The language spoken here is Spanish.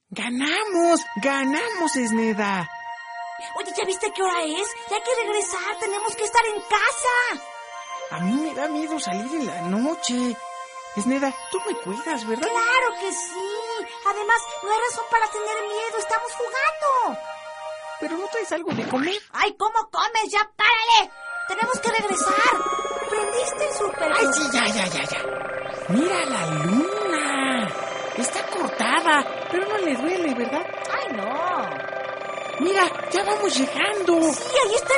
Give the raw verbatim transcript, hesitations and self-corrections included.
¡Ganamos! ¡Ganamos, Esneda! Oye, ¿ya viste qué hora es? Ya hay que regresar, tenemos que estar en casa. A mí me da miedo salir en la noche. Esneda, tú me cuidas, ¿verdad? ¡Claro que sí! Además, no hay razón para tener miedo, estamos jugando. ¿Pero no traes algo de comer? ¡Ay, cómo comes! ¡Ya párale! ¡Tenemos que regresar! ¿Prendiste el súper? ¡Ay, sí, ya, ya, ya, ya! ¡Mira la luna! Está cortada, pero no le duele, ¿verdad? ¡Ay, no! ¡Mira, ya vamos llegando! Sí, ahí está